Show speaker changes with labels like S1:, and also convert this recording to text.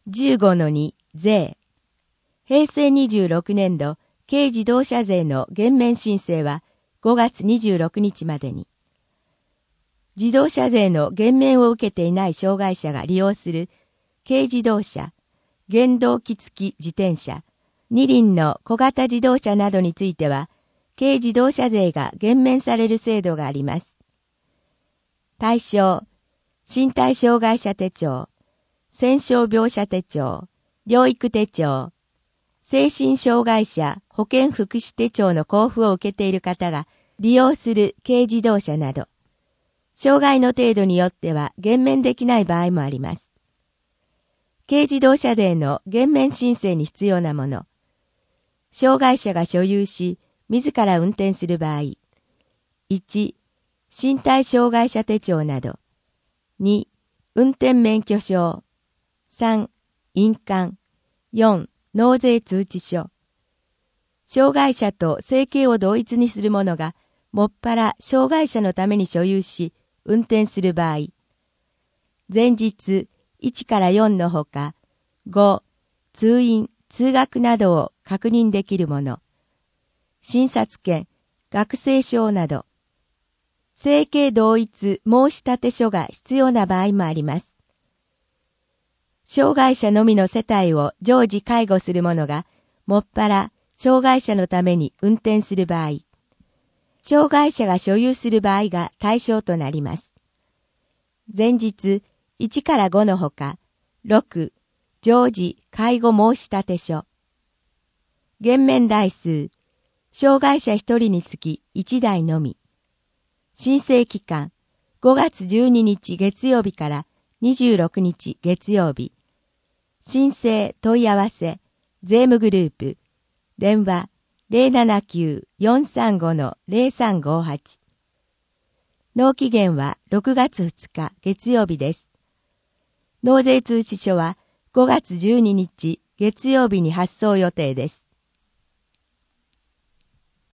S1: 15-2 税。平成26年度軽自動車税の減免申請は5月26日までに。自動車税の減免を受けていない障害者が利用する軽自動車、原動機付き自転車、二輪の小型自動車などについては、軽自動車税が減免される制度があります。対象、身体障害者手帳、戦傷病者手帳、療育手帳、精神障害者保健福祉手帳の交付を受けている方が利用する軽自動車など、障害の程度によっては減免できない場合もあります。軽自動車税の減免申請に必要なもの。障害者が所有し、自ら運転する場合。1、身体障害者手帳など。2、運転免許証。3、印鑑。4、納税通知書。障害者と生計を同一にする者が、もっぱら障害者のために所有し、運転する場合。前日1から4のほか、5、通院、通学などを確認できるもの。診察券、学生証など。生計同一申立書が必要な場合もあります。障害者のみの世帯を常時介護する者が、もっぱら障害者のために運転する場合。障害者が所有する場合が対象となります。前日1から5のほか、6、常時介護申立書。減免台数、障害者1人につき1台のみ。申請期間、5月12日月曜日から26日月曜日。申請問い合わせ、税務グループ、電話 079-435-0358。納期限は6月2日月曜日です。納税通知書は5月12日月曜日に発送予定です。